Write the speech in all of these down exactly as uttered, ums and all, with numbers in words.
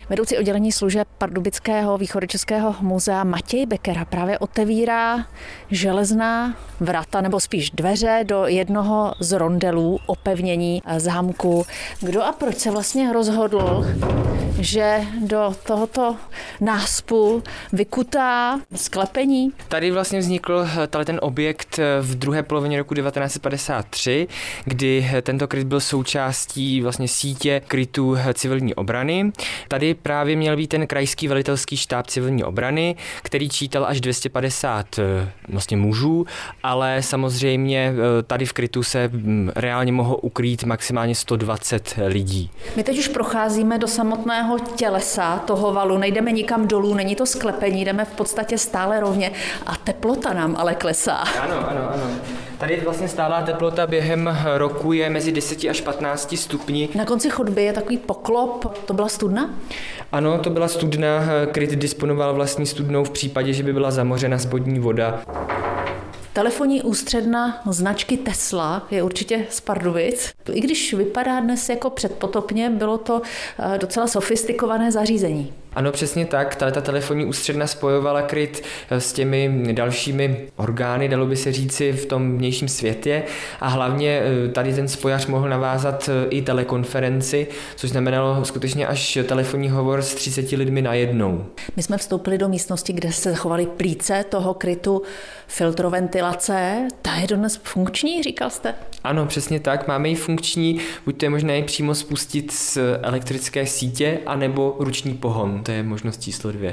Vedoucí oddělení služeb Pardubického východočeského muzea Matěj Bekera právě otevírá železná vrata, nebo spíš dveře do jednoho z rondelů opevnění zámku. Kdo a proč se vlastně rozhodl, že do tohoto náspu vykutá sklepení? Tady vlastně vznikl tady ten objekt v druhé polovině roku devatenáct set padesát tři, kdy tento kryt byl součástí vlastně sítě krytů civilní obrany. Tady právě měl být ten krajský velitelský štáb civilní obrany, který čítal až dvě stě padesát vlastně mužů, ale samozřejmě tady v krytu se reálně mohlo ukrýt maximálně sto dvacet lidí. My teď už procházíme do samotného tělesa toho valu, nejdeme nikam dolů, není to sklepení, jdeme v podstatě stále rovně a teplota nám ale klesá. Ano, ano, ano. Tady vlastně stálá teplota během roku je mezi deseti až patnácti stupni. Na konci chodby je takový poklop, to byla studna? Ano, to byla studna, kryt disponoval vlastní studnou v případě, že by byla zamořena spodní voda. Telefonní ústředna značky Tesla je určitě z Pardubic. I když vypadá dnes jako předpotopně, bylo to docela sofistikované zařízení. Ano, přesně tak. Ta telefonní ústředna spojovala kryt s těmi dalšími orgány, dalo by se říci, v tom vnějším světě a hlavně tady ten spojař mohl navázat i telekonferenci, což znamenalo skutečně až telefonní hovor s třiceti lidmi najednou. My jsme vstoupili do místnosti, kde se zachovaly plíce toho krytu, filtroventilace. Ta je dodnes funkční, říkal jste? Ano, přesně tak. Máme ji funkční, buď to je možné ji přímo spustit z elektrické sítě, anebo ruční pohon. To je možnost číslo dvě.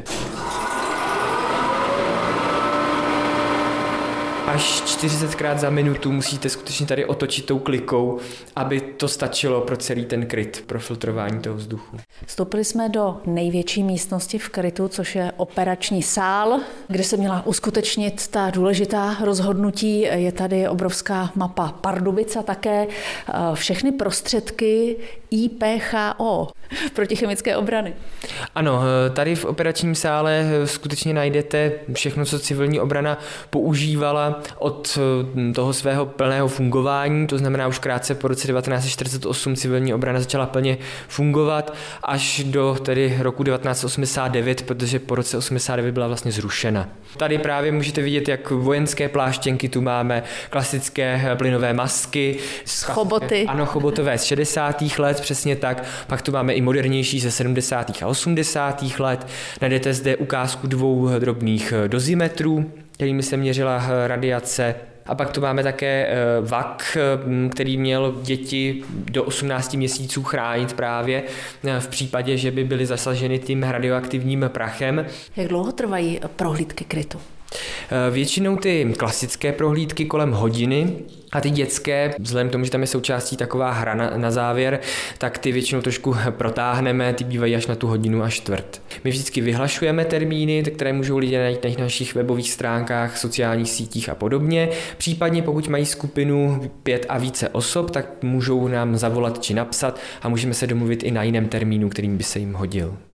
Až čtyřicetkrát za minutu musíte skutečně tady otočit tou klikou, aby to stačilo pro celý ten kryt, pro filtrování toho vzduchu. Vstoupili jsme do největší místnosti v krytu, což je operační sál, kde se měla uskutečnit ta důležitá rozhodnutí. Je tady obrovská mapa Pardubic a také všechny prostředky I P H O, protichemické obrany. Ano, tady v operačním sále skutečně najdete všechno, co civilní obrana používala od toho svého plného fungování, to znamená už krátce po roce devatenáct set čtyřicet osm civilní obrana začala plně fungovat až do tedy roku devatenáct set osmdesát devět, protože po roce osmdesát devět byla vlastně zrušena. Tady právě můžete vidět, jak vojenské pláštěnky tu máme, klasické plynové masky. Choboty. Ano, chobotové z šedesátých let, přesně tak. Pak tu máme i modernější ze sedmdesátých a osmdesátých let. Najdete zde ukázku dvou drobných dozimetrů, kterými se měřila radiace. A pak tu máme také vak, který měl děti do osmnácti měsíců chránit právě v případě, že by byly zasaženy tím radioaktivním prachem. Jak dlouho trvají prohlídky krytu? Většinou ty klasické prohlídky kolem hodiny a ty dětské, vzhledem k tomu, že tam je součástí taková hra na, na závěr, tak ty většinou trošku protáhneme, ty bývají až na tu hodinu a čtvrt. My vždycky vyhlašujeme termíny, které můžou lidé najít na našich webových stránkách, sociálních sítích a podobně. Případně pokud mají skupinu pět a více osob, tak můžou nám zavolat či napsat a můžeme se domluvit i na jiném termínu, kterým by se jim hodil.